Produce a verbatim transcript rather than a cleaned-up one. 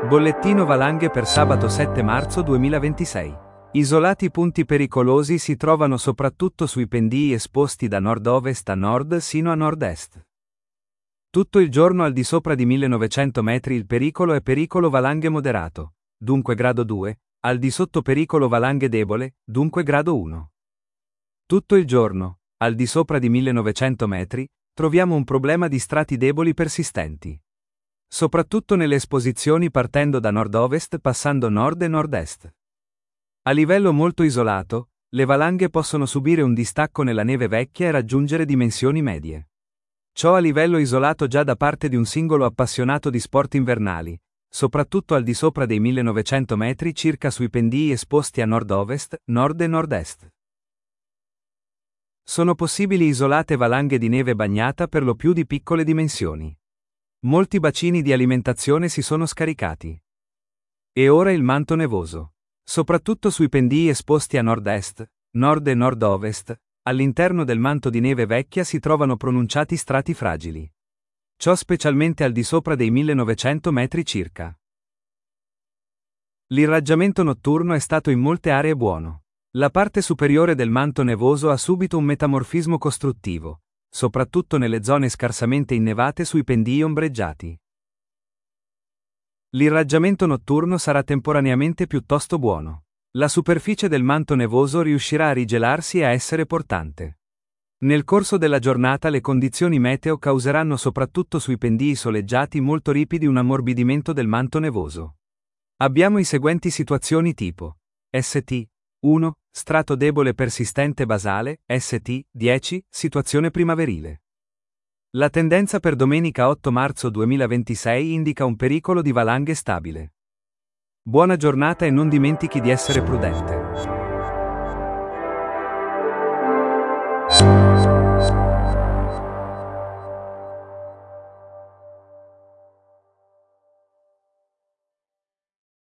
Bollettino valanghe per sabato sette marzo duemilaventisei. Isolati punti pericolosi si trovano soprattutto sui pendii esposti da nord-ovest a nord sino a nord-est. Tutto il giorno al di sopra di millenovecento metri il pericolo è pericolo valanghe moderato, dunque grado due, al di sotto pericolo valanghe debole, dunque grado uno. Tutto il giorno, al di sopra di millenovecento metri, troviamo un problema di strati deboli persistenti. Soprattutto nelle esposizioni partendo da nord-ovest passando nord e nord-est. A livello molto isolato, le valanghe possono subire un distacco nella neve vecchia e raggiungere dimensioni medie. Ciò a livello isolato già da parte di un singolo appassionato di sport invernali, soprattutto al di sopra dei millenovecento metri circa sui pendii esposti a nord-ovest, nord e nord-est. Sono possibili isolate valanghe di neve bagnata per lo più di piccole dimensioni. Molti bacini di alimentazione si sono scaricati. E ora il manto nevoso. Soprattutto sui pendii esposti a nord-est, nord e nord-ovest, all'interno del manto di neve vecchia si trovano pronunciati strati fragili. Ciò specialmente al di sopra dei millenovecento metri circa. L'irraggiamento notturno è stato in molte aree buono. La parte superiore del manto nevoso ha subito un metamorfismo costruttivo, soprattutto nelle zone scarsamente innevate sui pendii ombreggiati. L'irraggiamento notturno sarà temporaneamente piuttosto buono. La superficie del manto nevoso riuscirà a rigelarsi e a essere portante. Nel corso della giornata le condizioni meteo causeranno soprattutto sui pendii soleggiati molto ripidi un ammorbidimento del manto nevoso. Abbiamo i seguenti situazioni tipo S T uno, strato debole persistente basale, S T dieci, situazione primaverile. La tendenza per domenica otto marzo duemilaventisei indica un pericolo di valanghe stabile. Buona giornata e non dimentichi di essere prudente.